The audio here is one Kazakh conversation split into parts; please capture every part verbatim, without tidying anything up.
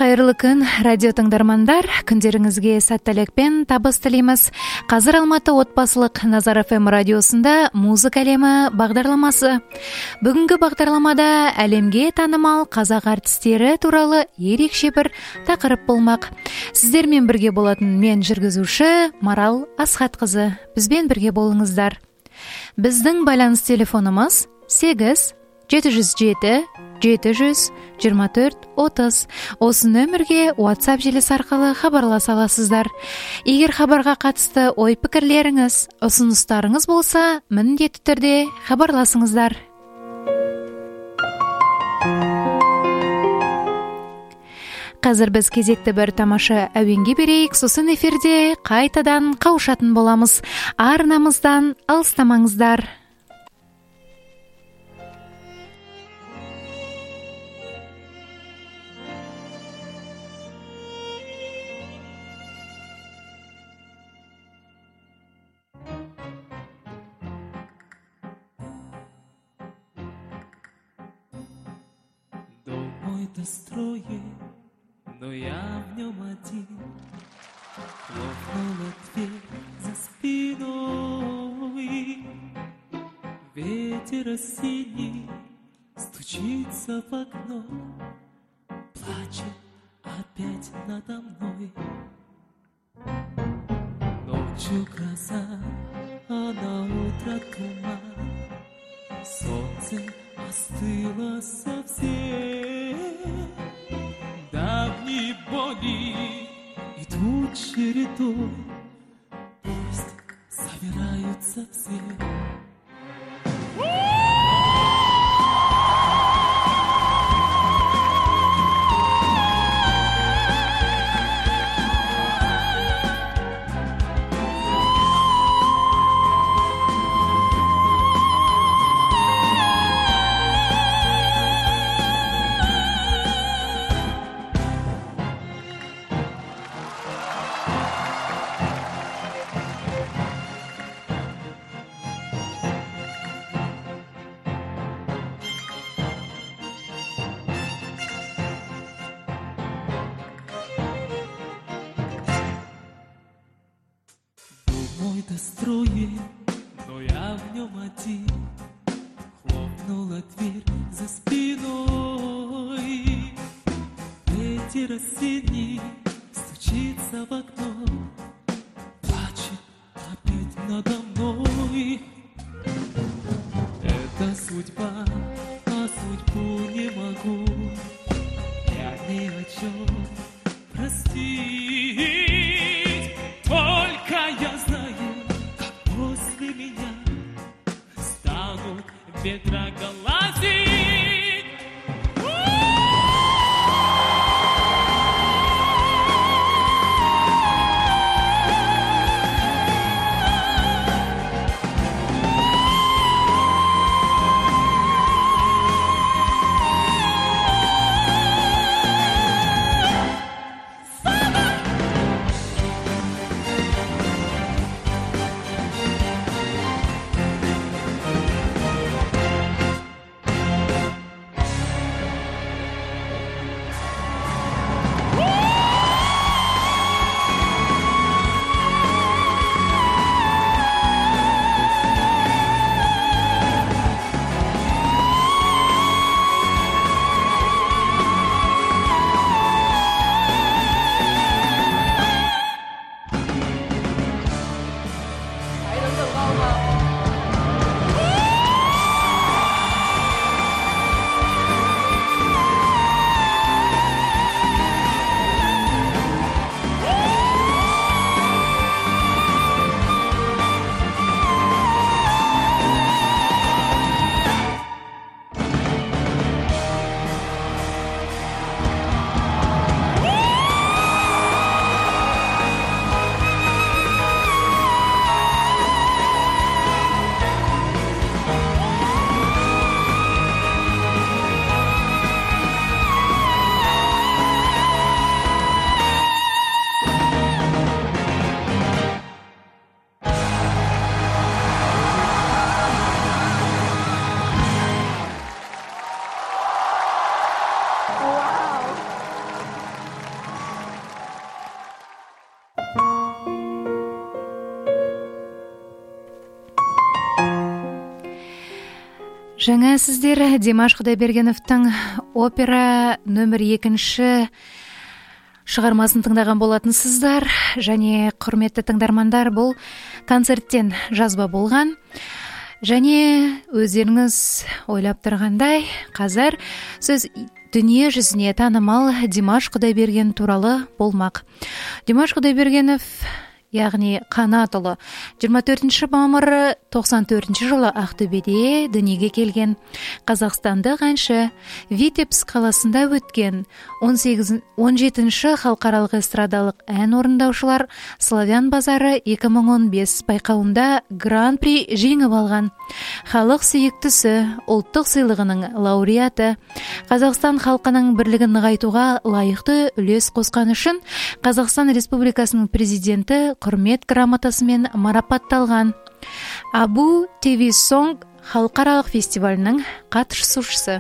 Кайырлы күн, радио тыңдармандар. Күндеріңізге сәттілікпен табыс тілейміз. Қазір Алматы отбасылық Назар эф эм радиосында музыка әлемі бағдарламасы. Бүгінгі бағдарламада әлемге танымал қазақ артистері туралы ерекше бір тақырып болмақ. Сіздермен бірге болатын мен жүргізуші Марал Асхатқызы. Бізбен бірге болыңыздар. Біздің байланыс телефонымыз сегіз жеті жүз жеті жеті жүз жиырма төрт отыз. Осы нөмірге WhatsApp желісі арқылы хабарласа аласыздар. Егер хабарға қатысты ой-пікірлеріңіз, ұсыныстарыңыз болса, міндетті түрде хабарласыңыздар. Қазір біз кезекті бір тамаша әуенге берейік, сосын эфирде қайтадан қауышатын боламыз. Арнамыздан алыстамаңыздар. Строит, но я в нем один. Хлопнула дверь за спиной. Ветер осенний стучится в окно, плачет опять надо мной. Ночью гроза, а на утро туман. Солнце остыло совсем. Давние боли идут чередой, пусть собираются все. Достроен, но я в нем один. Хлопнула дверь за спиной. Ветер осенний стучится в окно, плачет опять надо мной. Это судьба, а судьбу не могу я ни о чем простить. Только я знаю, после меня станут ветроголазить. Жаңа сіздер Димаш Құдайбергеновтың опера нөмір екінші шығармасын тыңдаған болатынсыздар, және құрметті тыңдармандар, бұл концерттен жазба болған. Және өздеріңіз ойлап тұрғандай, қазір сөз дүние жүзіне танымал Димаш Құдайберген туралы болмақ. Димаш Құдайбергенов, яғни Қанатұлы, жиырма төртінші мамыр тоқсан төртінші жылы Ақтөбеде дүниеге келген. Қазақстандық әнші Витебск қаласында өткен он жетінші халықаралық эстрадалық ән орындаушылар Славян базары екі мың он бес байқауында гран-при жеңіп алған. Халық сүйіктісі, ұлттық сыйлығының лауреаты, Қазақстан халқының бірлігін нығайтуға лайықты үлес қосқан үшін Қазақстан Республикасының президенті құрмет грамотасымен марапатталған. Абу ти ви Сонг халықаралық фестивалінің қатысушысы.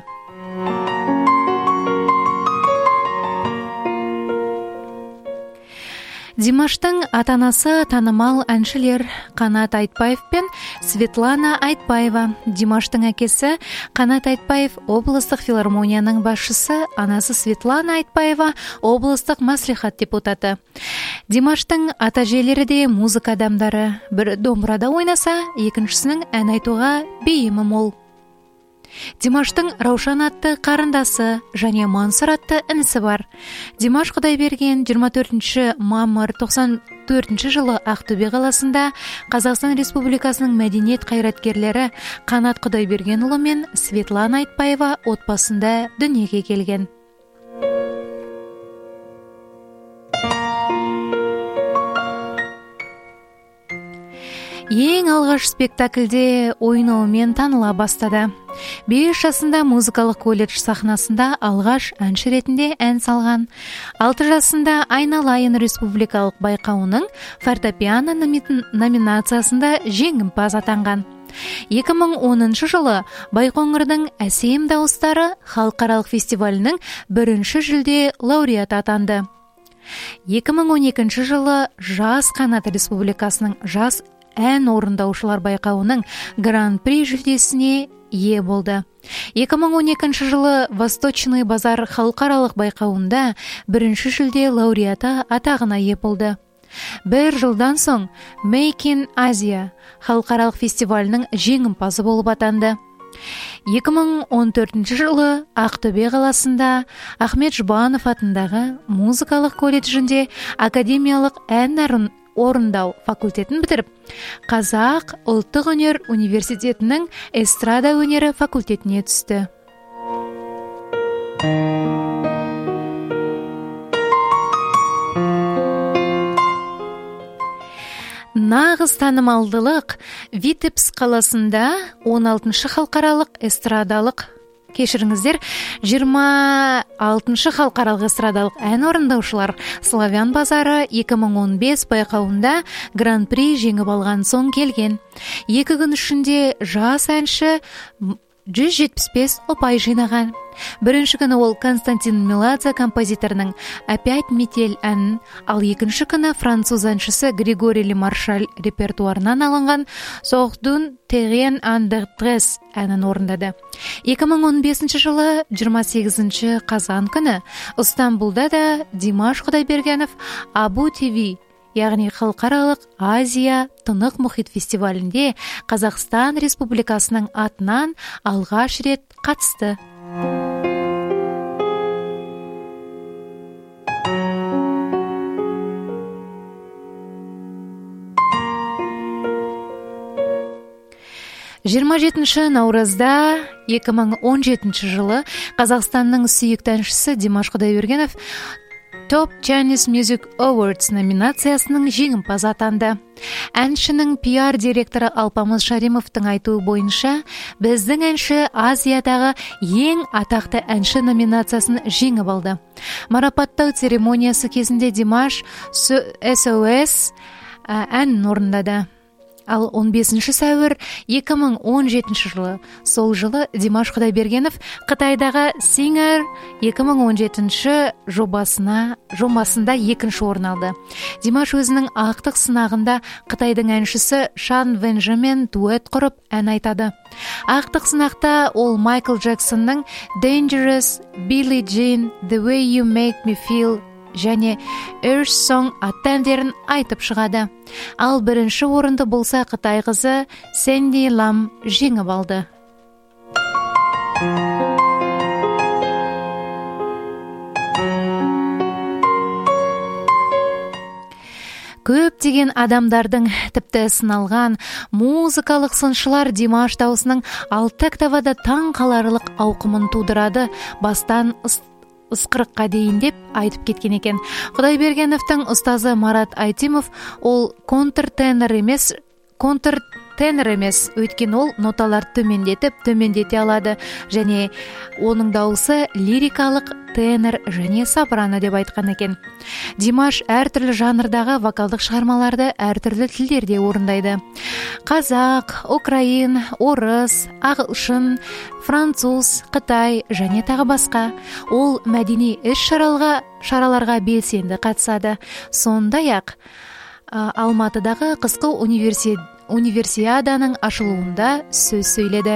Димаштың ата-анасы танымал әншілер Қанат Айтбаев пен Светлана Айтбаева. Димаштың әкесі Қанат Айтбаев облыстық филармонияның басшысы, анасы Светлана Айтбаева облыстық мәслихат депутаты. Димаштың ата-әжелері де музыка адамдары. Бір домбырада ойнаса, екіншісінің ән айтуға бейімі мол. Димаштың Раушан атты қарындасы және Мансұр атты інісі бар. Димаш Құдайберген жиырма төртінші мамыр тоқсан төртінші жылы Ақтөбе қаласында Қазақстан Республикасының мәдениет қайраткерлері Қанат Құдайбергенұлы мен Светлана Айтбаева отбасында дүниеге келген. Ең алғаш спектакльде ойнауымен таныла бастады. бес жасында музыкалық колледж сахнасында алғаш әнші ретінде ән салған. алты жасында Айналайын республикалық байқауының фортепиано номинациясында жеңімпаз атанған. екі мың оныншы жылы Байқоңырдың әсем дауыстары халықаралық фестивалінің бірінші жүлде лауреаты атанды. екі мың он екінші жылы Жас Қанат республикасының жас ән орындаушылар байқауының гран-при жүлдесіне ие болды. екі мың он екінші жылы Восточный базар халықаралық байқауында бірінші жүлде лауреаты атағына ие болды. Бір жылдан соң Making Asia халықаралық фестивалінің жеңімпазы болып атанды. екі мың он төртінші жылы Ақтөбе қаласында Ахмет Жұбанов атындағы музыкалық колледжінде академиялық ән орындау факультетін бітіріп, Қазақ ұлттық өнер университетінің эстрада өнері факультетіне түсті. Нағыз танымалдылық Витебск қаласында он алтыншы халықаралық эстрадалық Кешіріңіздер, жиырма алтыншы халықаралық эстрадалық ән орындаушылар Славян базары екі мың он бес байқауында гран-при жеңіп алған соң келген. Екі күн ішінде жас әнші жүз жетпіс бес ұпай жинаған. Бірінші күні ол Константин Меладзе композиторының «Опять метель» әнін, ал екінші күні француз әншісі Григорий Ле Маршаль репертуарынан алынған «Сохдун терен андер трес» әнін орындады. екі мың он бесінші жылы жиырма сегізінші қазан күні Ыстанбұлда да Димаш Құдайбергенов Абу ти ви, яғни халықаралық Азия тынық мұхит фестивалінде Қазақстан Республикасының атынан алғаш рет қатысты. жиырма жетінші наурызда екі мың он жетінші жылы Қазақстанның сүйікті әншісі Димаш Құдайбергенов Top Chinese Music Awards номинациясының жеңімпазы атанды. Әншінің пиар директоры Алпамыс Шаримовтың айтуы бойынша, біздің әнші Азиядағы ең атақты әнші номинациясын жеңіп алды. Марапаттау церемониясы кезінде Димаш эс о эс әнін орындады. Ал он бесинчи сәуір эки миң он жетинчи жылы, сол жылы Димаш Кудайбергенов Кытайдагы Singer эки миң он жетинчи жобасына жобасында экинчи орын алды. Димаш өзүнүн актык сынагында Кытайдын әнчиси Шан Венжи менен дуэт куруп ән айтады. Актык сынакта ол Майкл Джексондун Dangerous, Billie Jean, The Way You Make Me Feel және Earth Song атты әндерін айтып шығады. Ал бірінші орынды болса Қытай қызы Сэнди Лам жеңіп алды. Көптеген адамдардың тіпті сыналған музыкалық сыншылар Димаш даусының алты октавада таң қаларлық ауқымын тудырады, бастан ысқырыққа дейін деп айтып кеткен екен. Кудайбергеновтың ұстазы Марат Айтимов ол контртенор емес, контртенор емес, өйткені ол ноталар төмендетіп, төмендете алады және оның дауысы лирикалық тенор және сопрано деп айтқан екен. Димаш әртүрлі жанрдағы вокалдық шығармаларды әртүрлі тілдерде орындайды. Қазақ, украин, орыс, ағылшын, француз, Қытай және тағы басқа. Ол мәдени іс-шараларға шараларға белсенді қатысады. Сондай-ақ Алматыдағы қысқы универси... универсиаданың ашылуында сөз сөйледі.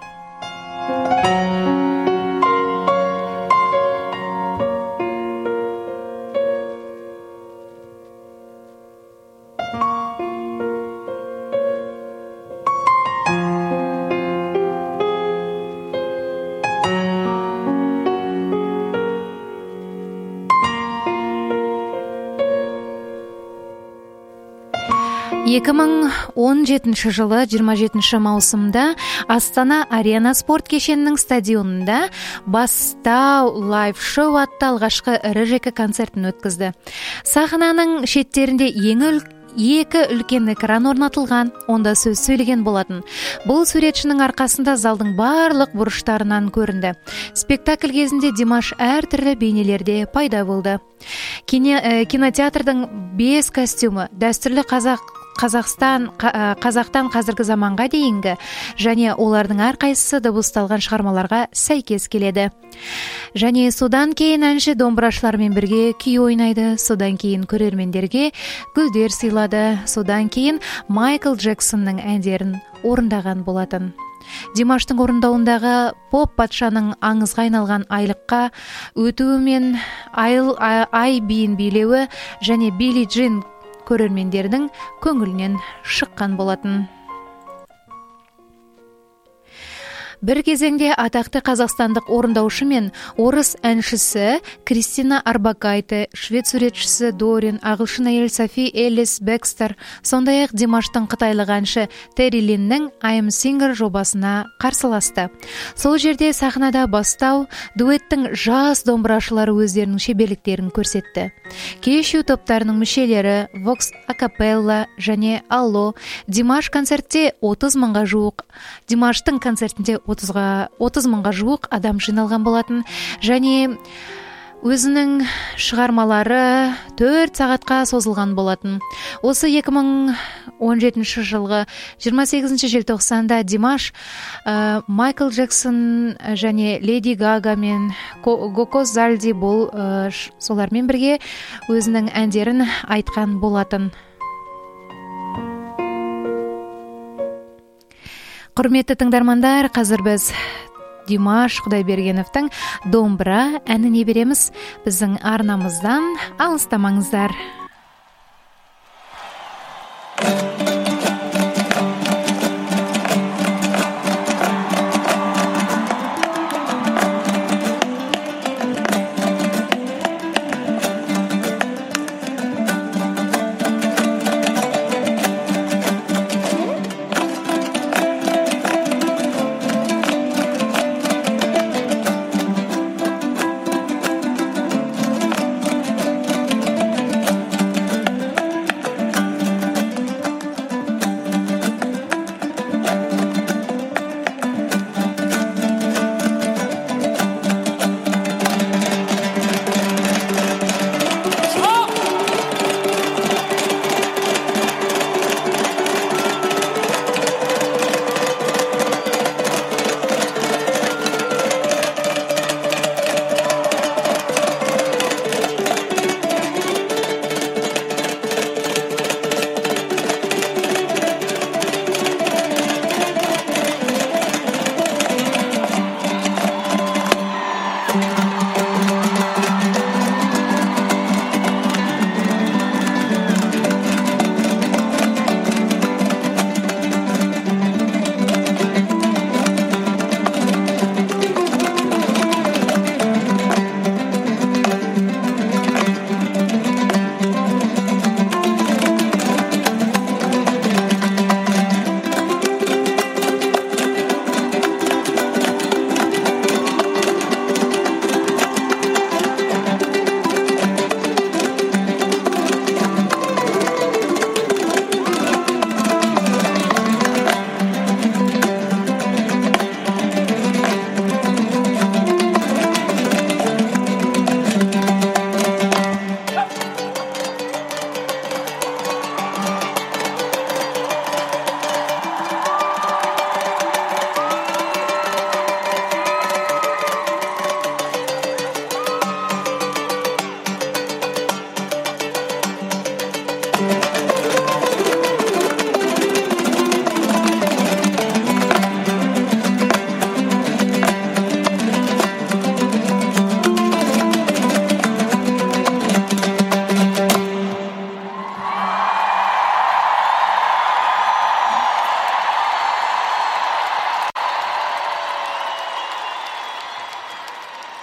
эки миң он жетинчи жылы жыйырма жетинчи маусымда Астана Арена спорт кешенінің стадионында Бастау лайв шоу атты алғашқы ірі жеке концертін өткізді. Сахнаның шеттерінде ең екі үлкен экран орнатылған, онда сөз сөйлеген болатын. Бұл суретшінің арқасында залдың барлық бұрыштарынан көрінді. Спектакль кезінде Димаш әртүрлі бейнелерде пайда болды. Кинотеатрдың бес костюмы дәстүрлі қазақ Қазақстан, қазақтан қазіргі заманға дейінгі және олардың әрқайсысы дыбысталған шығармаларға сәйкес келеді. Және содан кейін әнші домбырашылармен бірге күй ойнайды, содан кейін көрермендерге гүлдер сыйлады, содан кейін Майкл Джексонның әндерін орындаған болатын. Димаштың орындауындағы поп патшаның аңызға айналған айлыққа өтуі мен ай биін билеуі және Билли Джин көрермендердің көңілінен шыққан болатын. Бір кезеңде атақты қазақстандық орындаушы мен орыс әншісі Кристина Арбакайте, швед суретшісі Дорин, ағылшын әйел Софи Элис Бекстер, сондай-ақ Димаштың қытайлық әнші Терри Линнің I Am Singer жобасына қарсыласты. Сол жерде сахнада Бастау дуэттің жас домбырашылары өздерінің шеберліктерін көрсетті. Кешу топтарының мүшелері Vox Acapella және Allo Димаш концертте отыз мыңға жуық, Димаштың концертінде отыз мыңға жуық адам жиналған болатын және өзінің шығармалары төрт сағатқа созылған болатын. Осы эки миң он жетинчи жылғы жыйырма сегизинчи желтоқсанда Димаш ә, Майкл Джексон және Леди Гага мен Гоко Залди бол ә, солармен бірге өзінің әндерін айтқан болатын. Құрметті тыңдармандар, қазір біз Димаш Кудайбергеновтың домбыра әніне береміз. Біздің арнамыздан алыстамаңыздар.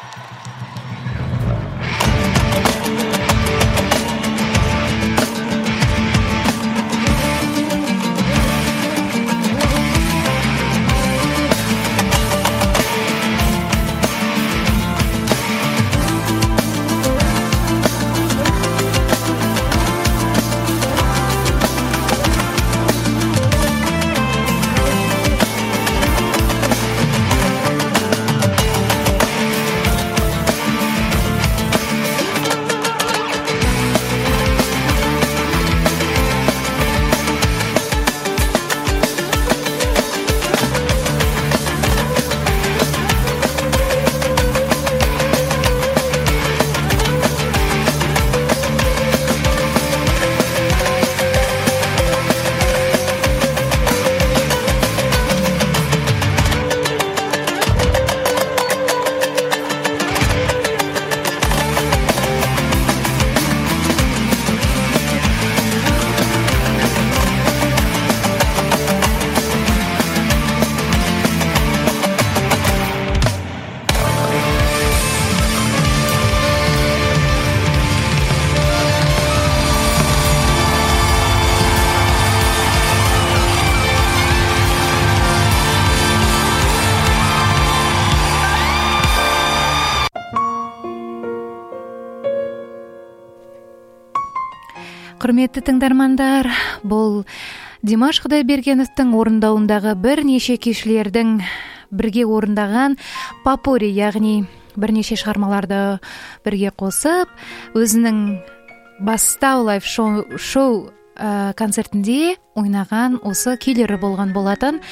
Құрметті тыңдармандар, бұл Димаш Құдайбергеновтың орындауындағы бірнеше күйшілердің бірге орындаған попури, яғни бірнеше шығармаларды бірге қосып, өзінің бастау лайф шоу, шоу ә, концертінде ойнаған осы күйлері болған болатын.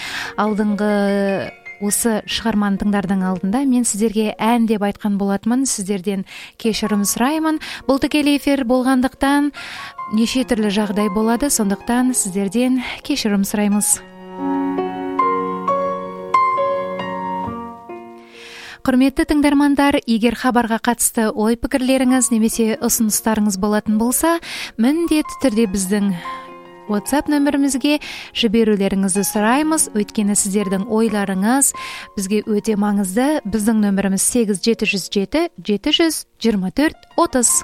Алдыңғы осы шығарманы тыңдардың алдында мен сіздерге ән деп айтқан болатынмын, сіздерден кешірім сұраймын. Бұл тікелей эфир болғандықтан неше түрлі жағдай болады, сондықтан сіздерден кешірім сұраймыз. Құрметті тыңдармандар, егер хабарға қатысты ой пікірлеріңіз немесе ұсыныстарыңыз болатын болса, міндетті түрде біздің WhatsApp нөмірімізге жіберулеріңізді сұраймыз. Өйткені сіздердің ойларыңыз бізге өте маңызды. Біздің нөміріміз сегіз жеті жүз жеті жеті жүз жиырма төрт отыз.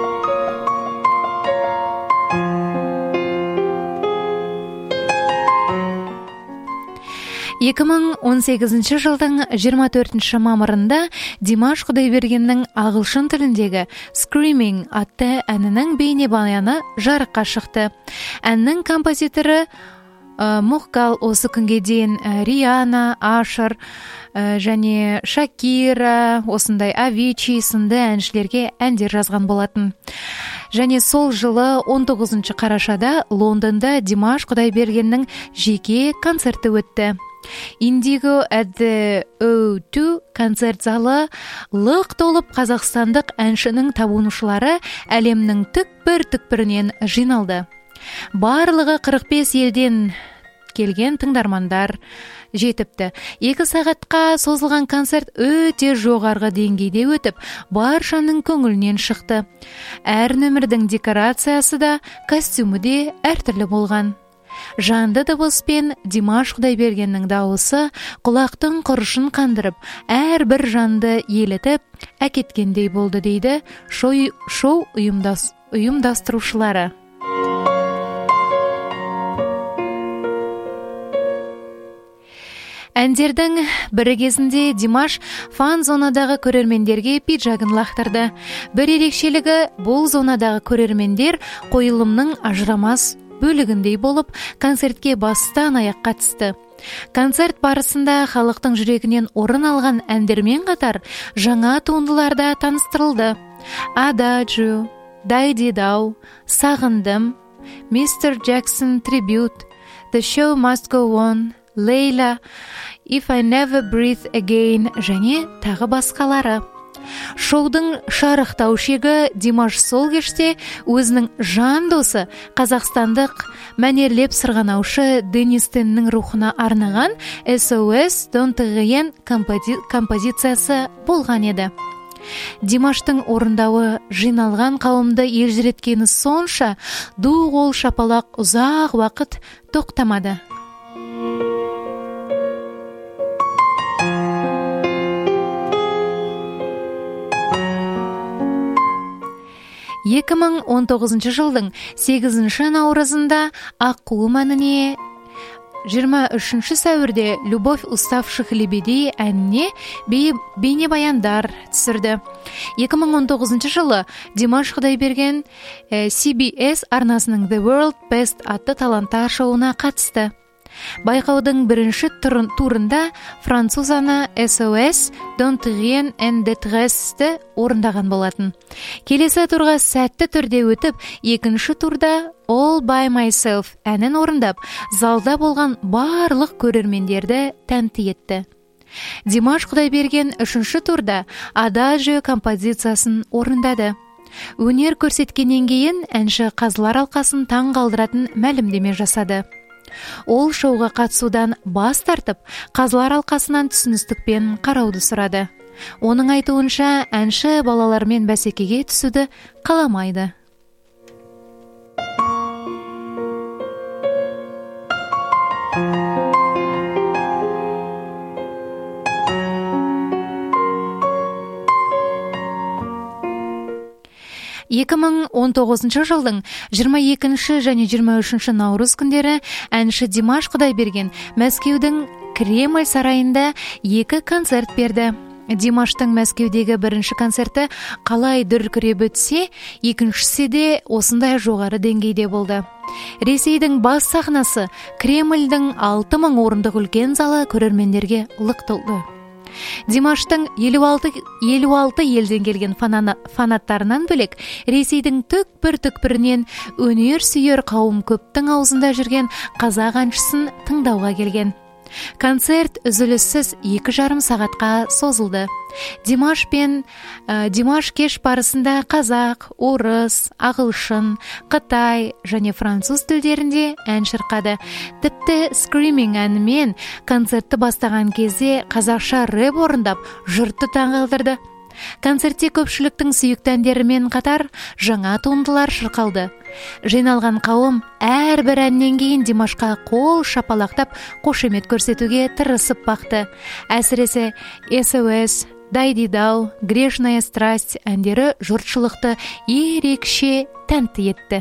екі мың он сегізінші жылдың жиырма төртінші мамырында Димаш Құдайбергеннің ағылшын тіліндегі Screaming атты әнінің бейнебаяны жарыққа шықты. Әннің композиторы ә, Мұхкал, осы күнге дейін ә, Риана, Ашер ә, және Шакира, осындай Авичи сынды әншілерге әндер жазған болатын. Және сол жылы он тоғызыншы қарашада Лондонда Димаш Құдайбергеннің жеке концерті өтті. Индиго at the о два концерт залы лық толып, қазақстандық әншінің табынушылары әлемнің түкпір-түкпірінен жиналды. Барлығы қырық бес елден келген тыңдармандар жетіпті. Екі сағатқа созылған концерт өте жоғарғы деңгейде өтіп, баршаның көңілінен шықты. Әр нөмірдің декорациясы да, костюмі де әртүрлі болған. Жанды дыбыспен Димаш Құдайбергеннің дауысы құлақтың құрышын қандырып, әрбір жанды елітіп әкеткендей болды, дейді шоу, шоу ұйымдас, ұйымдастырушылары. Әндердің бірі кезінде Димаш фан-зонадағы көрермендерге пиджагын лақтырды. Бір ерекшелігі, бұл зонадағы көрермендер қойылымның ажырамас бөлігіндей болып, концертке бастан аяқ қатысты. Концерт барысында халықтың жүрегінен орын алған әндермен қатар жаңа туындылар да таныстырылды. Adagio, Дайди Дау, Сағындым, мистер Jackson Tribute, The Show Must Go On, Layla, If I Never Breathe Again және тағы басқалары. Шоудың шарықтау шегі Димаш сол кеште өзінің жан досы, қазақстандық мәнерлеп сырғанаушы Денис Теннің рухына арнаған эс о эс Don't Again компози- композициясы болған еді. Димаштың орындауы жиналған қауымды елжіреткені сонша, ду қол шапалақ ұзақ уақыт тоқтамады. эки миң он тогузунчу жылдың сегизинчи наурызында Аккуу маныне, жыйырма үчүнчү сәуірде Любовь уставших лебедей әніне бейне баяндар түсірді. эки миң он тогузунчу жылы Димаш Кудайберген си би эс арнасының The World Best атты таланттар шоуына қатысты. Байқаудың бірінші турында француз аны эс о эс Don't Rien en Détresse орындаған болатын. Келесі турға сәтті түрде өтіп, екінші турда All by Myself әнін орындап, залда болған барлық көрермендерді тәнті етті. Димаш Кудайберген үшінші турда Adagio композициясын орындады. Өнер көрсеткеннен кейін әнші қазылар алқасын таң қалдыратын мәлімдеме жасады. Ол шоуға қатысудан бас тартып, қазылар алқасынан түсіністікпен қарауды сұрады. Оның айтуынша, әнші балалармен бәсекеге түсуді қаламайды. эки миң он тогузунчу жылдың жыйырма экинчи және жыйырма үчүнчү наурыз күндері әнші Димаш Кудайберген Мәскеудің Кремль сарайында екі концерт берді. Димаштың Мәскеудегі бірінші концерті қалай дүркіреп өтсе, екіншісі де осындай жоғары деңгейде болды. Ресейдің бас сахнасы Кремльдің алты мың орындық үлкен залы көрермендерге лық толды. Димаштың елу алты елден келген фанаттарынан бөлек, Ресейдің түкпір-түкпірінен өнер сүйер қауым көптің аузында жүрген қазақ әншісін тыңдауға келген. Концерт үзіліссіз екі жарым сағатқа созылды. Димаш пен ә, Димаш кеш барысында қазақ, орыс, ағылшын, қытай және француз тілдерінде ән шырқады. Тіпті Screaming әнімен концертті бастаған кезде қазақша рэп орындап, жұртты таңғалдырды. Концертте көпшіліктің сүйікті әндерімен қатар жаңа туындылар шырқалды. Жиналған қауым әрбір әннен кейін Димашқа қол шапалақтап қошемет көрсетуге тырысып бақты. Әсіресе эс о эс, Дайдидау, Грешная страсть әндері жұртшылықты ерекше тәнті етті.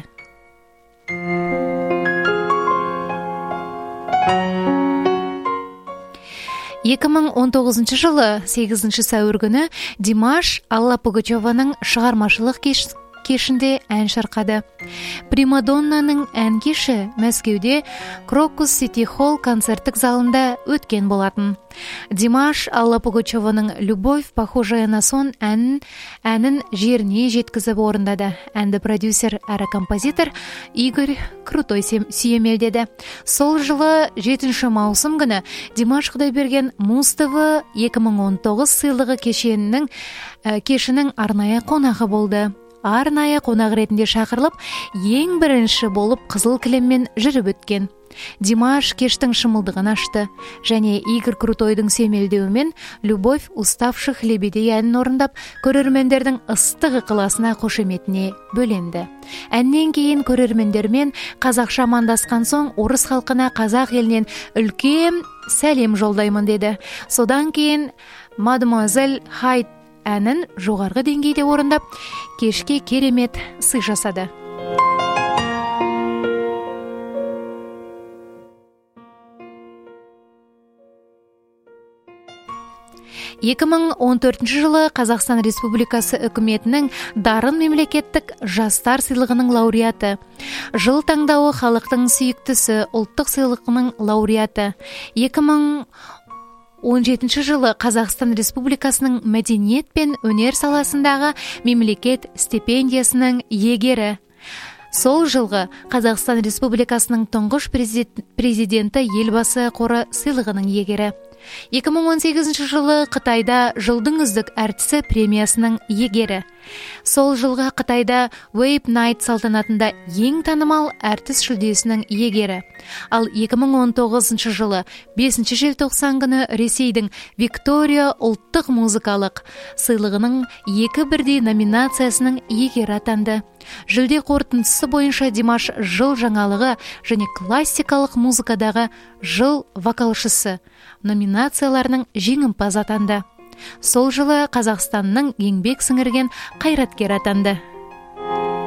эки миң он тогузунчу жылы сегизинчи сәуір күні Димаш Алла Пугачеваның шығармашылық кеш кешінде ән шырқады. Примадоннаның ән кеші Мәскеуде Крокус Сити Холл концерттік залында өткен болатын. Димаш Алла Пугачеваның Любовь, похожая на сон әнін, әнін жеріне жеткізіп орындады. Әнді продюсер әрі композитор Игорь Крутой сүйемелдеді. Сол жылы жетінші маусым күні Димаш Кудайберген Муз ТВ эки миң он тогуз сыйлығы кешенінің кешінің арнайы қонағы болды. Арнайы қонақ ретінде шақырылып, ең бірінші болып қызыл кілеммен жүріп өткен. Димаш кештің шымылдығын ашты және Игорь Крутойдың сүйемелдеуімен Любовь уставших лебедей әнін орындап, көрермендердің ыстық ықыласына қошеметіне бөленді. Әннен кейін көрермендермен қазақша амандасқан соң, орыс халқына қазақ елінен үлкен сәлем жолдаймын деді. Содан кейін Мадемуазель Хайд әнін жоғарғы деңгейде орындап, кешке керемет сый жасады. эки миң он төртүнчү жылы Қазақстан Республикасы үкіметінің дарын мемлекеттік жастар сыйлығының лауреаты, жыл таңдауы халықтың сүйіктісі ұлттық сыйлығының лауреаты, эки миң он жетінші жылы Қазақстан Республикасының мәдениет пен өнер саласындағы мемлекет стипендиясының иегері. Сол жылғы Қазақстан Республикасының тұңғыш президенті Елбасы қоры сыйлығының иегері. эки миң он сегизинчи жылы Қытайда жылдың үздік әртісі премиясының иегері. Сол жылғы Қытайда Wave Night салтанатында ең танымал әртіс жүлдесінің иегері. Ал эки миң он тогузунчу жылы бесінші желтоқсан күні Ресейдің Виктория ұлттық музыкалық сыйлығының екі бірдей номинациясының иегері атанды. Жүлде қорытындысы бойынша Димаш жыл жаңалығы және классикалық музыкадағы жыл вокалшысы номинацияларының жеңімпазы атанды. Сол жылы Қазақстанның еңбек сіңірген қайраткері атанды.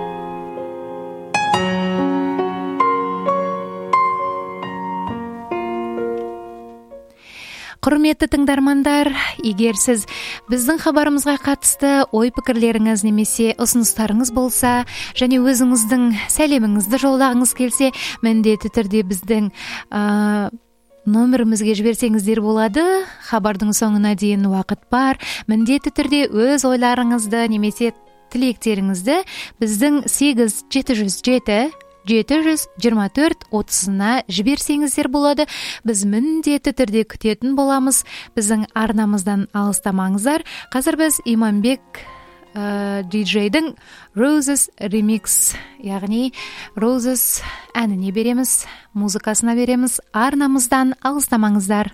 Құрметті тыңдармандар, егер сіз біздің хабарымызға қатысты ой пікірлеріңіз немесе ұсыныстарыңыз болса, және өзіңіздің сәлеміңізді жолдағыңыз келсе, міндетті түрде біздің ә, номерімізге жіберсеңіздер болады. Хабардың соңына дейін уақыт бар. Міндетті түрде өз ойларыңызды немесе тілектеріңізді біздің сегіз жеті жүз жеті жеті жүз жиырма төрт отызына жіберсеңіздер болады. Біз міндетті түрде күтетін боламыз. Біздің арнамыздан алыстамаңыздар. Қазір біз Иманбек ә, диджейдің Roses Remix, яғни Roses әніне береміз, музыкасына береміз. Арнамыздан алыстамаңыздар.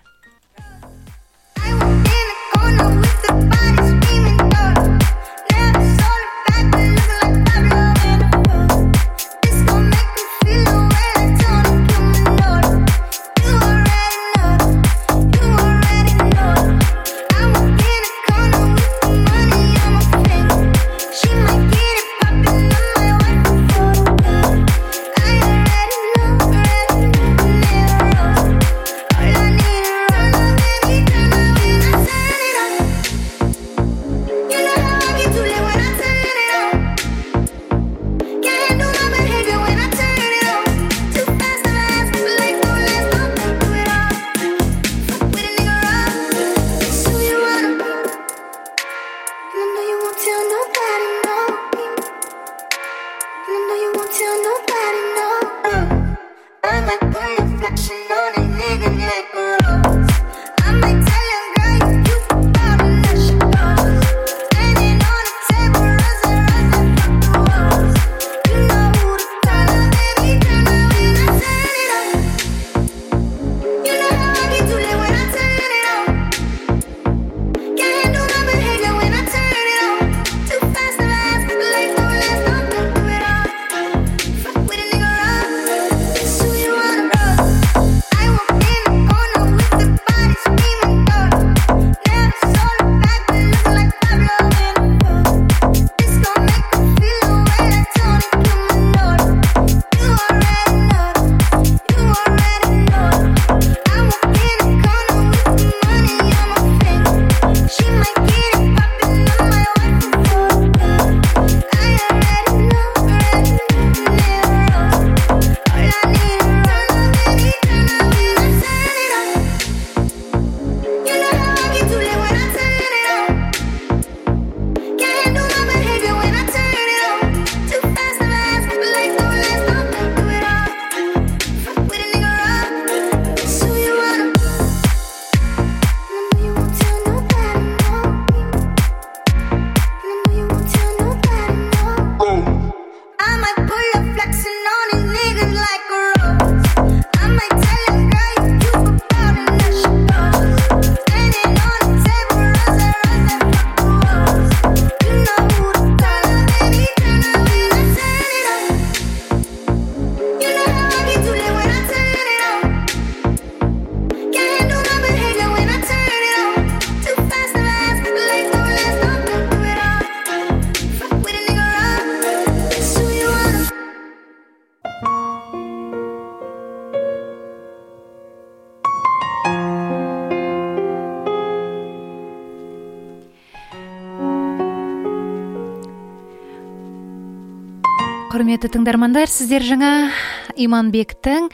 Құрметті тыңдармандар, сіздер жаңа Иманбектің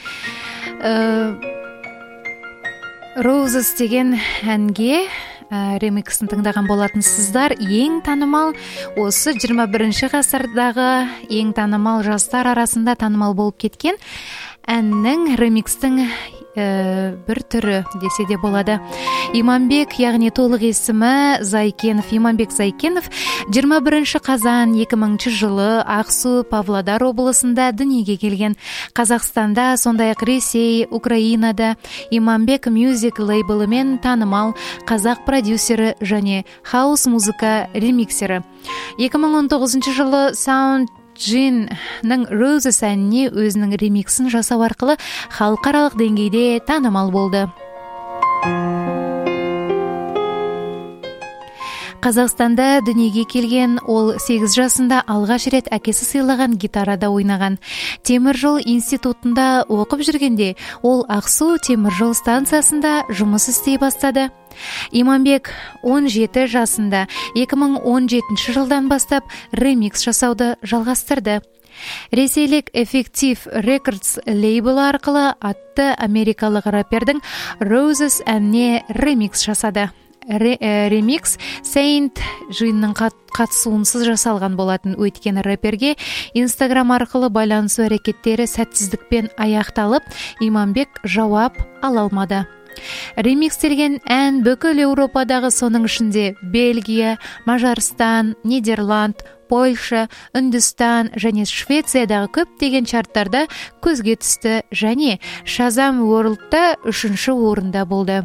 ә, Roses деген әнге ә, ремиксін тыңдаған болатынсыздар. Ең танымал, осы жиырма бірінші ғасырдағы ең танымал жастар арасында танымал болып кеткен әннің ремикстің ә, бір түрі десе де болады. Иманбек, яғни толық есімі Зайкенов, Иманбек Зайкенов, жиырма бірінші қазан екі мыңыншы жылы Ақсу, Павлодар облысында дүниеге келген. Қазақстанда, сондай-ақ Ресей, Украинада Иманбек Music лейблімен танымал қазақ продюсері және хаус музыка ремиксері. екі мың он тоғызыншы жылы Sound Джинның Roses әніне өзінің ремиксін жасау арқылы халықаралық деңгейде танымал болды. Казакстанда дүниеге келген ол сегиз жасында алгаш рет әкесі сыйлаган гитарада ойнаган. Темир жол институтунда окуп жүргенде ол Аксу темир жол станциясында жұмыс істей бастады. Иманбек он жети жасында эки миң он жетинчи жылдан бастап ремикс жасауды жалғастырды. Ресейлік Effective Records лейблі арқылы атты америкалық рэпердің Roses әніне ремикс жасады. Ремикс Saint жиынның қатысуынсыз жасалған болатын. Өйткені рэперге Instagram арқылы байланысу әрекеттері сәтсіздікпен аяқталып, Иманбек жауап ала алмады. Ремикстелген ән бүкіл Еуропадағы, соның ішінде Бельгия, Мажарстан, Нидерланд, Польша, Үндістан және Швециядағы көптеген чарттарда көзге түсті және Shazam World'та үшінші орында болды.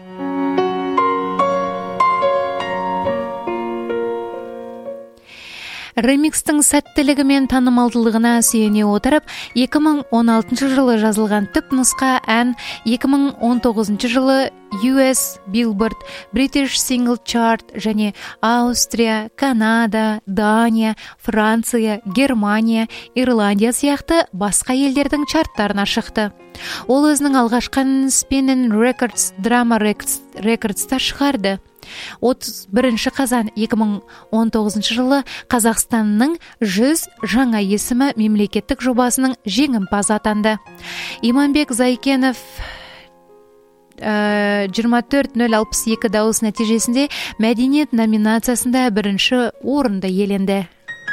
Ремикстің сәттілігі мен танымалдылығына сүйене отырып, эки миң он алтынчы жылы жазылған түп нұсқа ән эки миң он тогузунчу жылы ю эс Billboard, British Single Chart және Аустрия, Канада, Дания, Франция, Германия, Ирландия сияқты басқа елдердің чарттарына шықты. Ол өзінің алғашқы Spinning Records, Drama Records'та шығарды. отуз биринчи қазан эки миң он тогузунчу жылы Қазақстанның жүз жаңа есімі мемлекеттік жобасының жеңімпазы атанды. Иманбек Зайкенов жыйырма төрт нөл алпыс эки дауыс нәтижесінде мәдениет номинациясында бірінші орынды иеленді.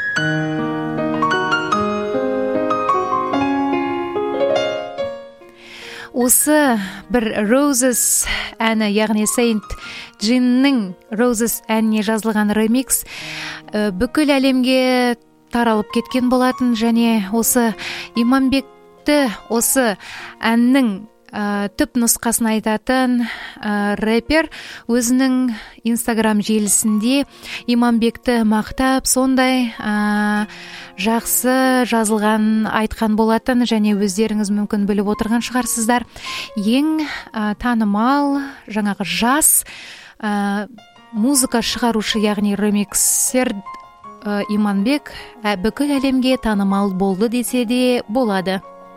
Осы бір Roses әні, яғни Saint Джиннің Roses әніне жазылған ремикс бүкіл әлемге таралып кеткен болатын, және осы Иманбекті осы әннің түп нұсқасын айтатын рэпер өзінің Instagram желісінде Иманбекті мақтап, сондай жақсы жазылған айтқан болатын, және өздеріңіз мүмкін біліп отырған шығарсыздар. Ең танымал жаңағы жас музыка шығарушы, яғни ремиксер Иманбек бүкіл әлемге танымал болды десе де болады.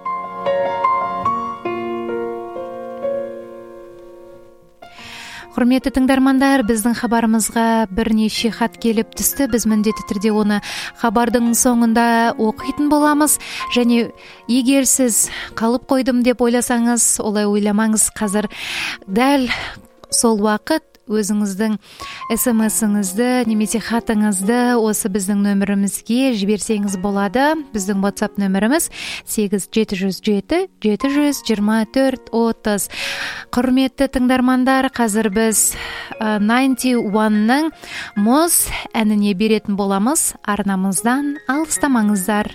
Құрметті тыңдармандар, біздің хабарымызға бірнеше хат келіп түсті. Біз міндетті түрде оны хабардың соңында оқитын боламыз. Және егер сіз қалып қойдым деп ойласаңыз, олай ойламаңыз. Қазір дәл сол уақыт өзіңіздің эс эм эс-іңізді немесе хатыңызды осы біздің нөмірімізге жіберсеңіз болады. Біздің WhatsApp нөміріміз сегіз жеті жүз жеті жеті жүз жиырма төрт отыз. Құрметті тыңдармандар, қазір біз тоқсан бірдің мұз әніне беретін боламыз. Арнамыздан алыстамаңыздар.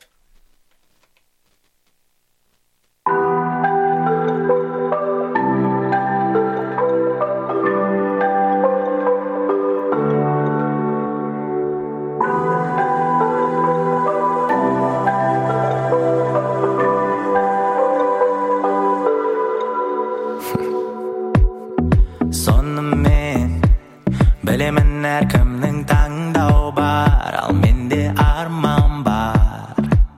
Білемін әркімнің таңдау бар, ал менде арман бар.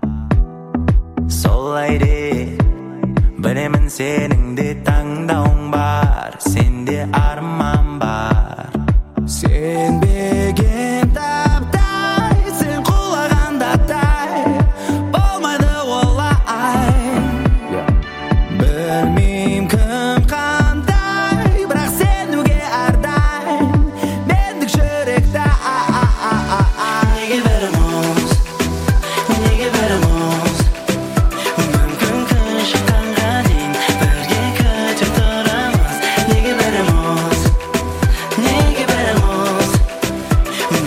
Солай де, білемін сенің де таңдауың бар, сенде арман бар. Сенбеген таптай, сен құлағанда тай, болмайды олай. Білмейм кім қандай, бірақ сенуге ардай. Неге біріміз, неге біріміз, мүмкін күн шыққанға дейін бірге күтіп тұрамыз. Неге біріміз, неге біріміз,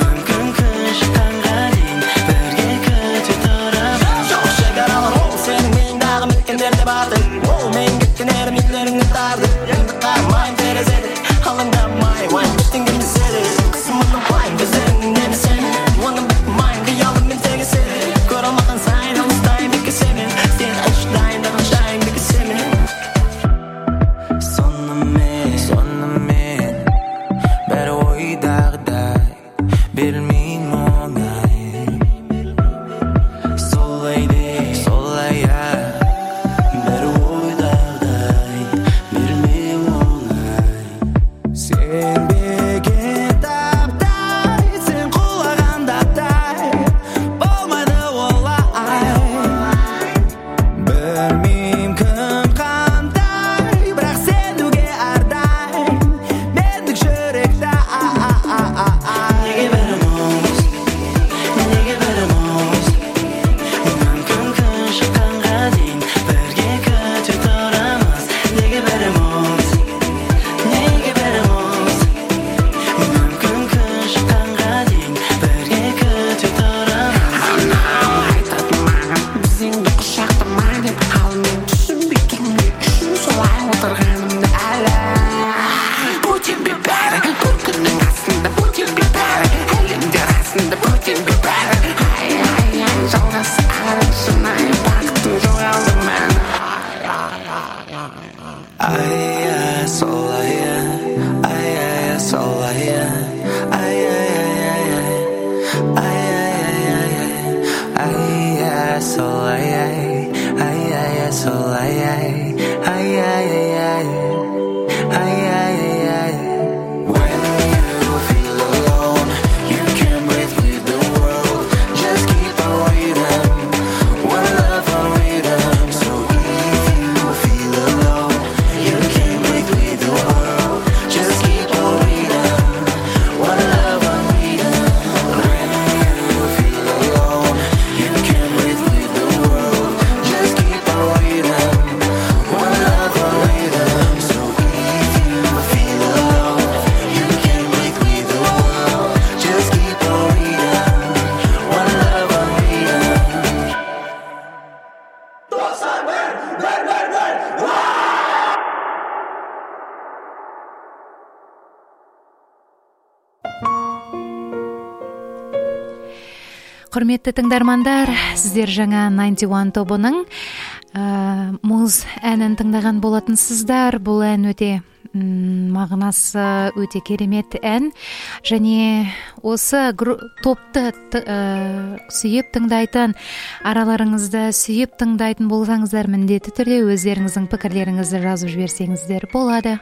Құрметті тыңдармандар, сіздер жаңа ninety one тобының муз әнін тыңдаған болатынсыздар. Бұл ән өте мағынасы өте керемет ән, және осы топты сүйіп тыңдайтын, араларыңызда сүйіп тыңдайтын болсаңыздар, міндетті түрде өздеріңіздің пікірлеріңізді жазып жіберсеңіздер болады.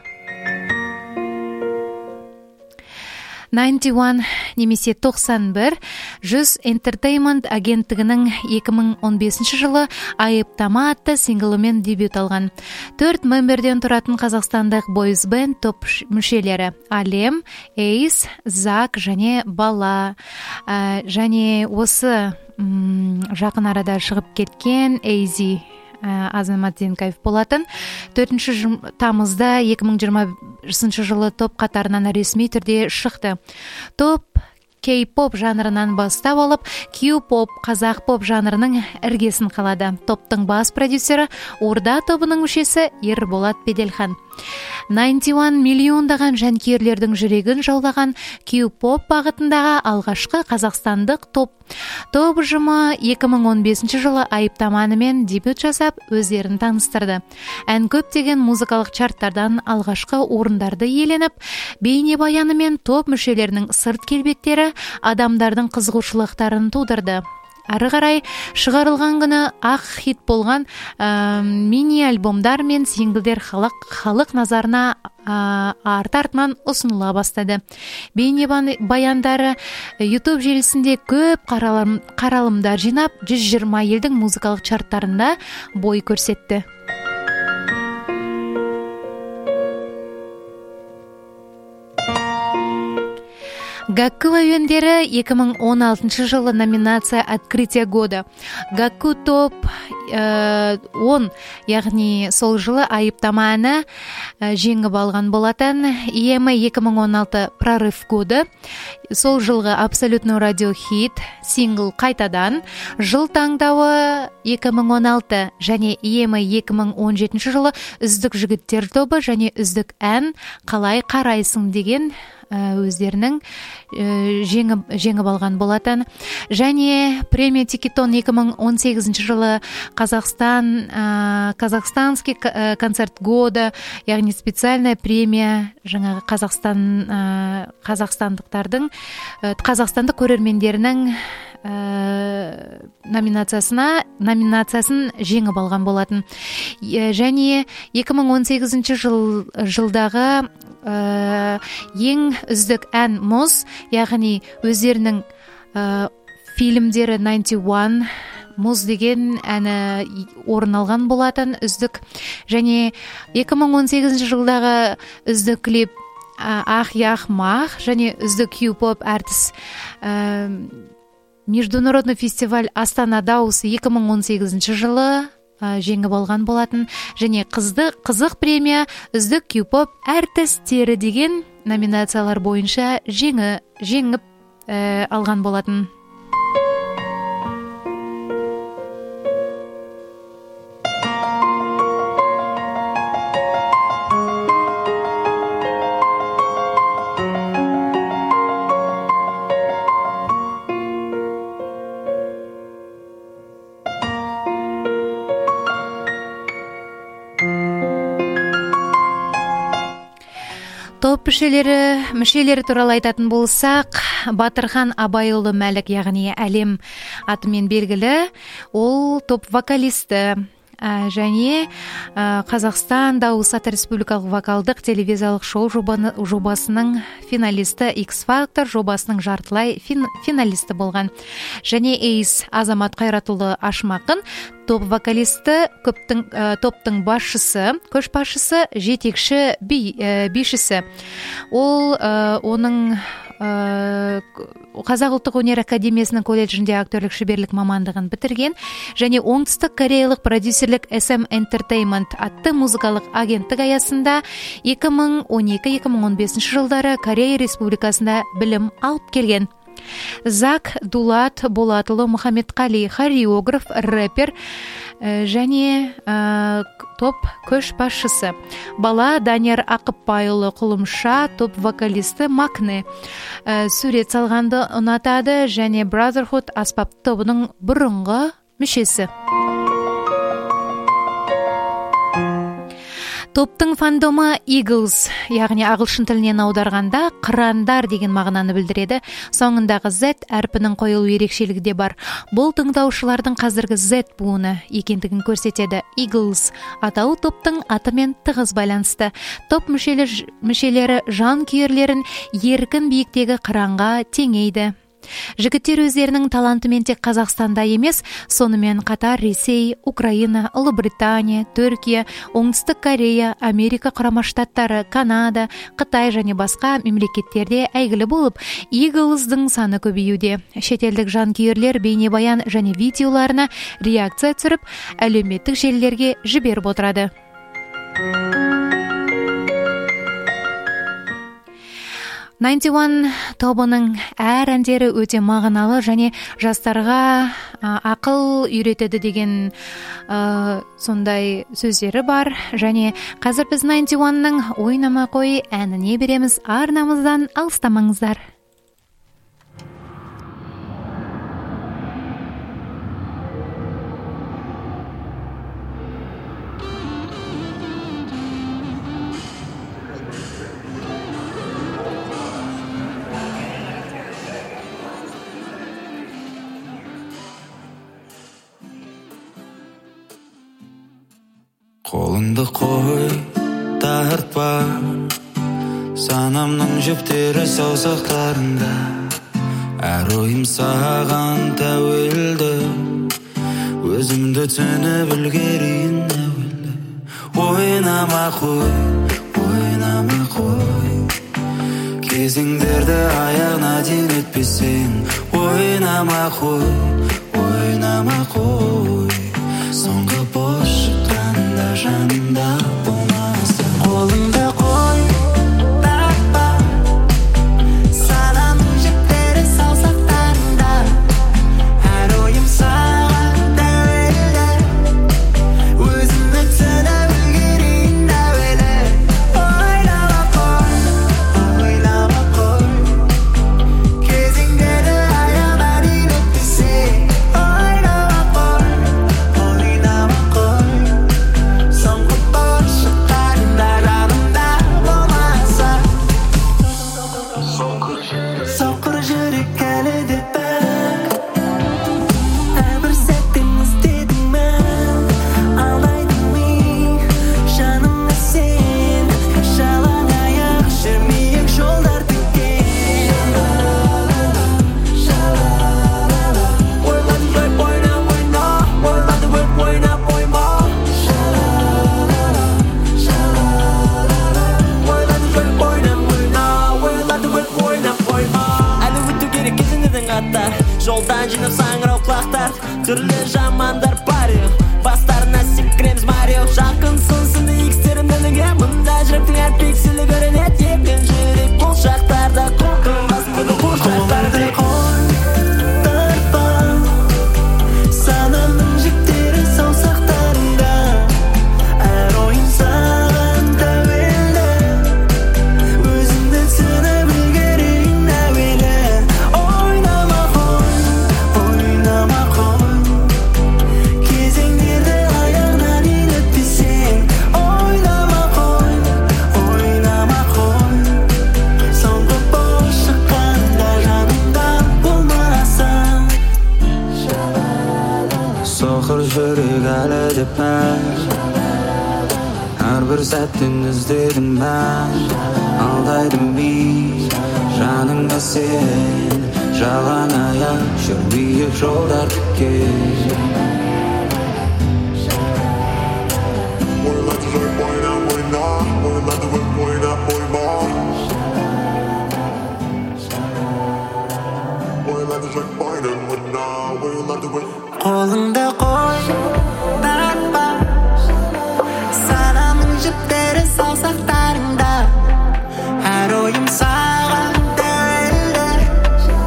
ninety one немесе тоқсан бір жүз Entertainment агенттігінің екі мың он бесінші жылы айыптама атты синглымен дебют алған. Төрт мемберден тұратын қазақстандық бойз бенд топ мүшелері Алем, Эйс, Зак және Бала. Және осы жақын арада шығып кеткен Эйзи Азамат Зенкаев болатын. төртінші тамызда екі мың жиырмасыншы жылы топ қатарынан ресми түрде шықты. Топ кей-поп жанрынан бастап алып, кью-поп, қазақ поп жанрының іргесін қалады. Топтың бас продюсері Орда тобының мүшесі Ерболат Беделхан. ninety one миллиондаған жанкүйерлердің жүрегін жаулаған кью-поп бағытындағы алғашқы қазақстандық топ. Топ ұжымы екі мың он бесінші жылы айыптаманымен дебют жасап, өздерін таныстырды. Ән көптеген музыкалық чарттардан алғашқы орындарды иеленіп, бейнебаяны мен топ мүшелерінің сырт келбеттері адамдардың қызығушылықтарын тудырды. Ары қарай шығарылған күні ақ хит болған ә, мини-альбомдар мен синглдер халық, халық назарына ә, арт-артынан ұсыныла бастады. Бейне баяндары YouTube желісінде көп қаралым, қаралымдар жинап, жүз жиырма елдің музыкалық чарттарында бой көрсетті. Гакку әуендері екі мың он алтыншы жылы номинация «Открытие года». Гакку топ он, яғни сол жылы айыптама әні жеңіп алған болатын. и эм а екі мың он алты «Прорыв года». Сол жылғы абсолютный радио хит, сингл «Қайтадан». Жыл таңдауы екі мың он алты және и эм а екі мың он жетінші жылы үздік жігіттер тобы және үздік ән «Қалай қарайсың» деген өздерінің жеңіп, жеңіп алған болатын. Және премия Тикетон екі мың он сегізінші жылы Қазақстан, Казахстанский концерт года, яғни специальная премия жаңағы Қазақстан, қазақстандықтардың, қазақстандық көрермендерінің номинациясына номинациясын жеңіп алған болатын. Және екі мың он сегізінші жыл, жылдағы ә, ең үздік ән мұз, яғни өздерінің ә, фильмдері ninety one мұз деген әні орын алған болатын үздік. Және екі мың он сегізінші жылдағы үздік клип Ах Ях Мах және үздік кью-поп әртіс ә, Международный фестиваль Астана Даусы екі мың он сегізінші жылы жеңіп алған болатын. Және қызды, қызық премия үздік кью-поп әртістері деген номинациялар бойынша жеңі, жеңіп ә, алған болатын. Топ мүшелері, мүшелері туралы айтатын болсақ, Батырхан Абайұлы Мәлік, яғни Әлем атымен белгілі, ол топ вокалисті. Және Қазақстан Дауыс аты республикалық вокалдық телевизиялық шоу жобасының финалисті, X-Factor жобасының жартылай фин, финалисті болған. Және Эйс Азамат Қайратұлы Ашмақын топ вокалисті, көптің, ә, топтың басшысы, көшбасшысы, жетекші би, ә, бишісі. Ол ә, оның Қазақ ұлттық өнер академиясының колледжінде актерлік шеберлік мамандығын бітірген және оңтүстік кореялық продюсерлік эс эм Entertainment атты музыкалық агенттік аясында екі мың он екі - екі мың он бесінші жылдары Корея Республикасында білім алып келген. Зак Дулат Болатұлы Мұхаммедқали, хореограф, рэпер, және топ көш башчысы. Бала Данияр Акыпбайұлы Кулумша, топ вокалисти Макне сурет салганды унатады және Brotherhood аспап тобунун бурунгу мүшесі. Топтың фандомы Eagles, яғни ағылшын тілінен аударғанда қырандар деген мағынаны білдіреді. Соңындағы Z әрпінің қойылу ерекшелігі де бар. Бұл тыңдаушылардың қазіргі Z буыны екендігін көрсетеді. Eagles атауы топтың атымен тығыз байланысты. Топ мүшелері, мүшелері жан күйерлерін еркін биіктегі қыранға теңейді. Жігіттер өздерінің талантымен тек Қазақстанда емес, сонымен қатар Ресей, Украина, Ұлыбритания, Түркия, Оңтүстік Корея, Америка құрама штаттары, Канада, Қытай және басқа мемлекеттерде әйгілі болып, Eagles'дың саны көбеюде. Шетелдік жанкүйерлер бейнебаян және видеоларына реакция түсіріп, әлеуметтік желілерге жіберіп отырады. девяносто один тобының әр әндері өте мағыналы және жастарға ақыл үйретеді деген ә, сондай сөздері бар. Және қазір біз девяносто бірдің ойнама қой әніне береміз. Арнамыздан алыстамаңыздар. Қолыңды қой, тартпа, санамның жіптері саусақтарында. Әр ойым саған тәуелді, өзімді түсініп үлгерейін әуелі. Ойнама қой, ойнама қой, кезеңдерді аяғына дейін өтпесең. Ойнама қой, ойнама қой, соңғы бос шыққанда жанымда болмаса. Қолыңды қой, тартпа, санамның жіптері саусақтарында. Әр ойым саған тәуелді, өзімді түсініп үлгерейін әуелі. Ойнама қой, ойнама қой, кезеңдерді аяғына дейін өтпесең. Ойнама қой, ойнама қой, соңғы бос шықтарында жанымда болмаса. Соқыр жүрек әлі де пәк, әрбір сәттен іздедім мен, алдайдың ми жанымда сен. Жалаң аяқ жүрмейік жолдар тіккен. Ойладым жай ойнап ойна, ойладым өп ойнап ойма. Ойладым жай ойнап ойна, ойладым өп ойнап ойма. Әлі өту керек кезіңіздің аттар, жолдан жинап саңырау құлақтар. Түрлі жамандар бар ел, бастарына секіреміз Марио. Жақынсың сынды икстерімді неге, мұнда жүректің әр пикселі көрінеді. Екен жүрек бұл шақтарда, қоқылмасын бүгін бұл шақтарды. Тартпа, санамның жіптері саусақтарында. Әр ойым саған тәуелді, өзімді түсініп үлгерейін әуелі. Ойнама қой, ойнама қой, кезеңдерді аяғына дейін өтпесең. Ойнама қой, ойнама қой, соңғы бос шыққанда жанымда болмасаң. Соқыр жүрек әлі де пәк, әрбір сәттен іздедім мен, алдайдым би жаныңда сен. Жалаң аяқ жүрмейік жолдар тіккен. Ойлады жай ойнап ойна, ойлады өп ойнап ойма. Ойлады жай ойнап ойна, ойлады өп. Қолыңды қой, тартпа, санамның жіптері саусақтарында. Әр ойым саған тәуелді,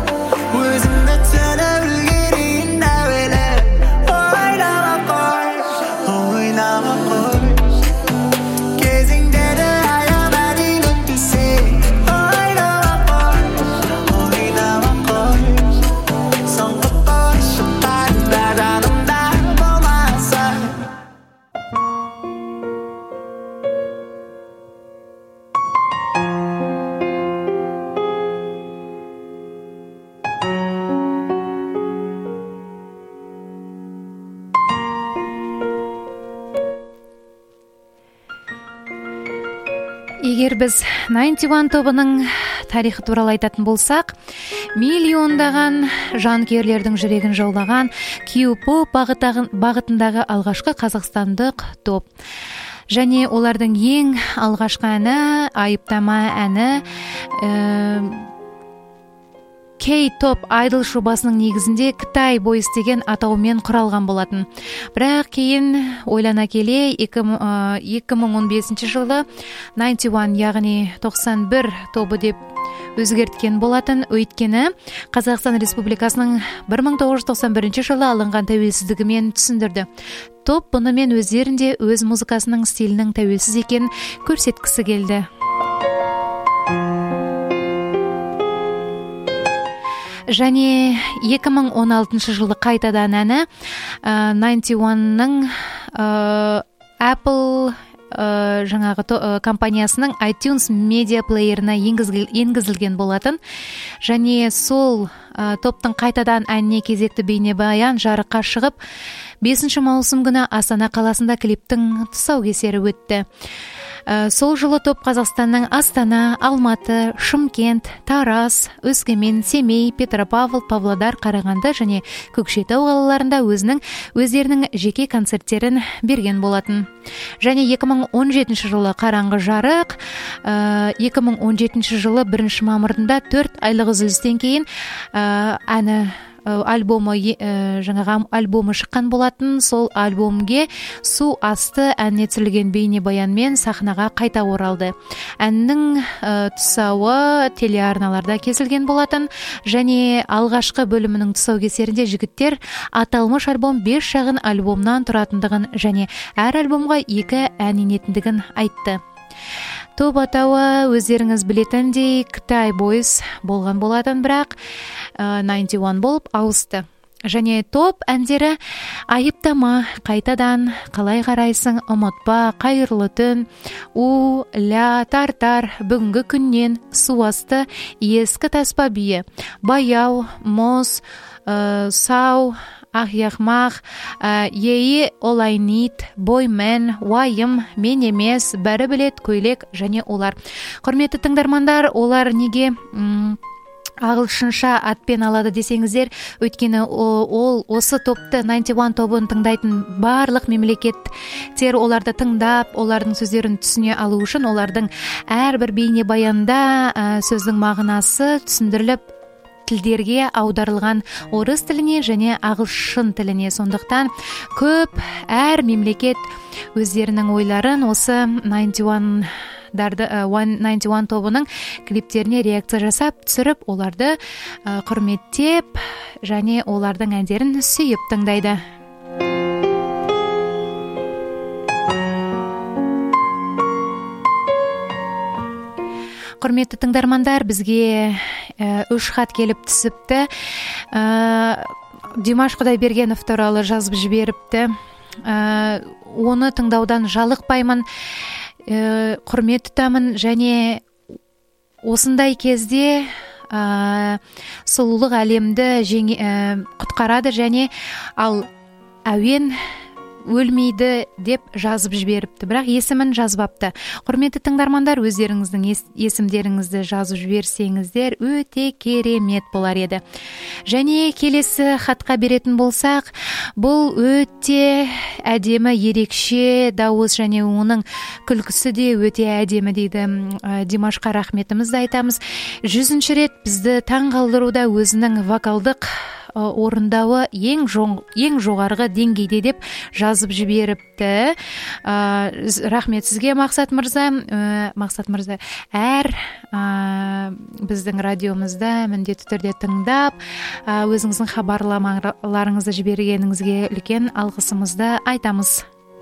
өзімді түсініп үлгерейін әуелі. Ойнама қой, эгер биз ninety one тобунун тарыхы тууралуу айтатын болсак, миллиондаган жанкүйерлердин жүрөгүн жаулаган Q-pop багытындагы алгачкы казакстандык топ. Және олардын эң алгачкы әни, айыптама әни K-Top Idol шубасынын негизинде Кытай Boys деген атаумен куралган болатын. Бирок кийин ойлана келе эки миң он бешинчи жылы ninety one, ягни токсон бир тобу деп өзгөрткөн болатын. Өйткені Казакстан Республикасынын бир миң тогуз жүз токсон биринчи жылы алынган тәуелсиздиги менен түшүндүрдү. Топ буну мен өздеринде өз музыкасынын стилинин тәуелсиз экенин көрсөткүсү келди. Және эки миң он алтынчы жылы кайтадан әні ninety one'нын Apple жаңагы компаниясынын iTunes медиа плееріне енгізілген болатын. Және сол топтың кайтадан әніне кезекті бейнебаян жарыққа шығып, бесинчи маусым күнү Астана каласында клиптің тұсаукесері өтті. Сол жылы топ Казакстанның Астана, Алматы, Шымкент, Тараз, Өскемен, Семей, Петропавл, Павлодар, Караганды және Көкшетау қалаларында өзінің өздерінің жеке концерттерін берген болатын. Және эки миң он жетинчи жылы Караңгы жарык, эки миң он жетинчи жылы биринчи мамырында төрт айлык үзүлүстөн кийин әні альбомы жаңағы альбомы шыққан болатын. Сол альбомге Су асты әніне түсірілген бейнебаянмен сахнаға қайта оралды. Әннің тұсауы телеарналарда кесілген болатын. Және алғашқы бөлімінің тұсаукесерінде жігіттер аталмыш альбом беш шағын альбомнан тұратындығын және әр альбомға екі ән енетіндігін айтты. Топ атауы өздеріңіз білетіндей Кытай Boys болған болатын, бірақ ninety one болып ауысты. Және топ әндері айыптама, қайтадан, қалай қарайсың, ұмытпа, қайырлы түн, у, ля, тартар, бүгінгі күннен, су асты, ескі таспа бие, баяу, моз, сау, ах яхмақ, ейі олайнит, боймен, уайым, мен емес, бәрі білет, көйлек және олар. Құрметті тыңдармандар, олар неге ағылшынша атпен алады десеңіздер, өйткені ол осы топты ninety one тобын тыңдайтын барлық мемлекеттер оларды тыңдап, олардың сөздерін түсіне алу үшін олардың әрбір бейнебаянда сөздің мағынасы түсіндіріліп тілдерге аударылған орыс тіліне және ағылшын тіліне. Сондықтан көп әр мемлекет өздерінің ойларын осы ninety one ninety one тобының клиптеріне реакция жасап, түсіріп, оларды құрметтеп және олардың әндерін сүйіп тыңдайды. Құрметті тыңдармандар, бізге үш хат келіп түсіпті. Димаш Құдайбергенов туралы жазып жіберіпті. Оны тыңдаудан жалықпаймын, құрмет тұтамын және осындай кезде сұлулық әлемді құтқарады және ал әуен өлмейді деп жазып жіберіпті, бірақ есімін жазбапты. Құрметті тыңдармандар, өздеріңіздің есімдеріңізді жазып жіберсеңіздер өте керемет болар еді. Және келесі хатқа беретін болсақ, бұл өте әдемі, ерекше дауыс және оның күлкісі де өте әдемі дейді. Димашқа рахметімізді айтамыз. Жүзінші рет бізді таң қалдыруда өзінің вокалдық орындауы ең жоғарғы деңгейде деп жазып жіберіпті. Рахмет сізге, Мақсат мырза. Мақсат мырза, әр біздің радиомызда міндетті түрде тыңдап, өзіңіздің хабарламаларыңызды жібергеніңізге үлкен алғысымызды айтамыз.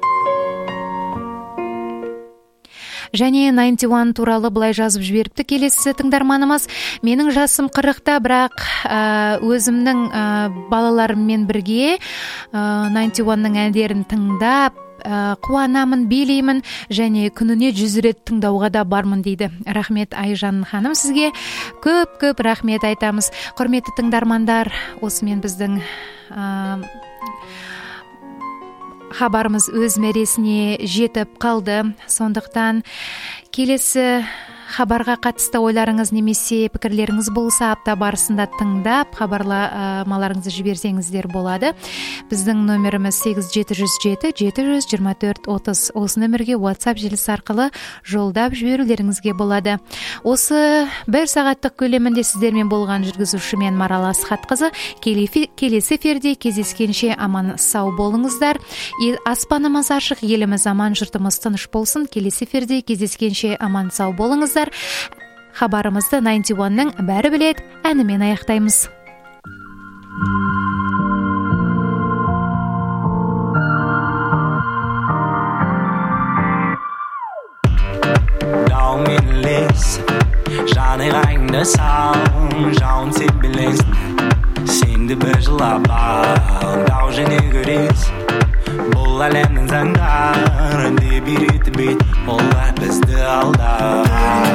Және ninety one туралы былай жазып жіберіпті келесі тыңдарманымыз. Менің жасым қырықта, бірақ өзімнің балаларыммен бірге ninety one-ның әндерін тыңдап, қуанамын, билеймін және күніне жүз рет тыңдауға да бармын дейді. Рахмет Айжан ханым, сізге көп-көп рахмет айтамыз. Құрметті тыңдармандар, осымен біздің кабарыбыз өз мээресине жетип калды. Сондуктан келесі хабарга катысты ойларыңыз немесе пикирлериңиз болсо апта барысында тыңдап кабарламаларыңызды жиберсеңиздер болот. Биздин номерибиз сегиз жети жүз жети жети жүз жыйырма төрт отуз. Осы номерге WhatsApp желиси аркылуу жолдоп жиберүүлөрүңүзгө болот. Осы бир сагаттык көлөмүндө сиздер менен болгон жүргүзүүчү мен Марал Асхат кызы. Келесі эфирде кездескенче аман сау болуңуздар. Аспанымыз ашык, элimiz аман, журтумуз тыныч болсун. Келесі эфирде кездескенче аман сау болуңуздар. Хабарымызды ninety one'нын баары билет әні мен аяктайбыз. Dau min les, jane regne saun, jaun sit bilesen, sindi bejlaba, dau jene göres, bol alemnin zandar, de birit bit, Allah bizdi alda.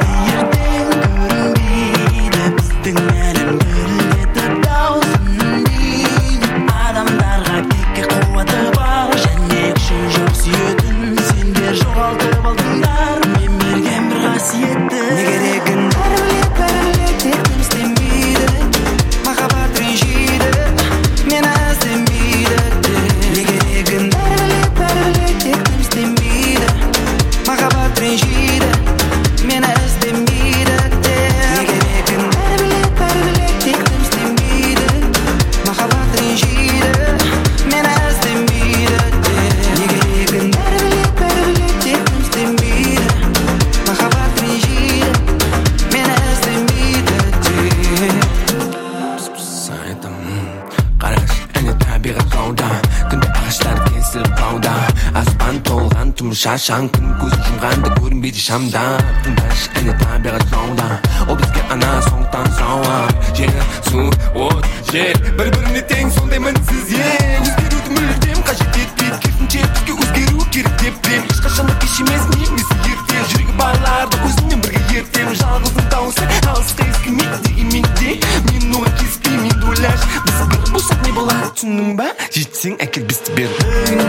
Шашан күн көз жұмғанды көрінбейді шамдан. Тыңдашы әне табиғат жауында, ол бізге ана соңтан сауап. Жері, су, от, жер, бір-біріне тең сондай мінсіз ен. Өзгеруді мүлдем қажет етпейді, керісінше бізге өзгеру керек деп білем. Ешқашанда кеш емес немесе ертең, жүрегі барларды көзіммен бірге ертем. Жалғыздың дауысы алысқа ескімейді деген менде, мен оған кезікпеймін енді ойлаш. Біз бір болсақ не болады түсінің ба? Жетсең әкел бізді бер.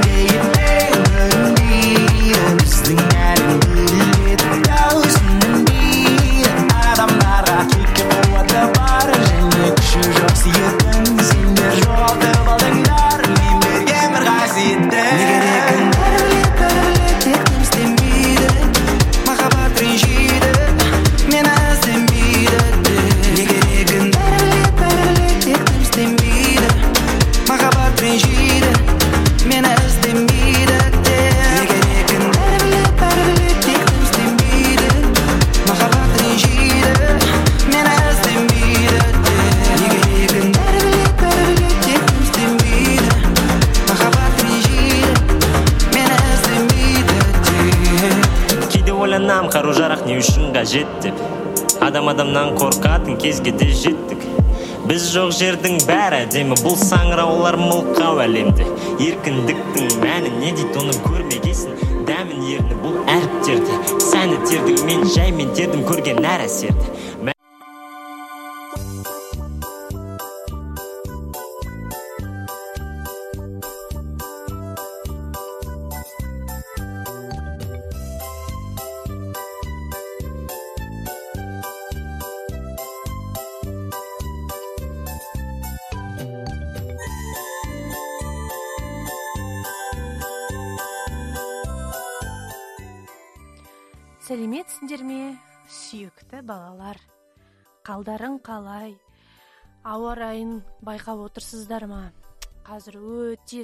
Біздің әлің біледі даусының бейі, адамдарға текке қуаты бар, және күші жоқ сүйетін. Сендер жоғалтып алдыңдар, мен берген бір қасиетті. Қару-жарақ не үшін қажет деп, адам-адамнан қорқатын кезге де жеттік. Біз жоқ жердің бәрі әдемі, бұл саңыраулар мылқау әлемде. Еркіндіктің мәні не дейді, оны көрмегесін. Дәмін ерні бұл әріптерде, сәні тердің мен жаймен тердім көрген әр әсерді. Сәлеметсіңдер ме, сүйікті балалар? Қалдарың қалай? Ауа райын байқап отырсыздар ма? Қазір өте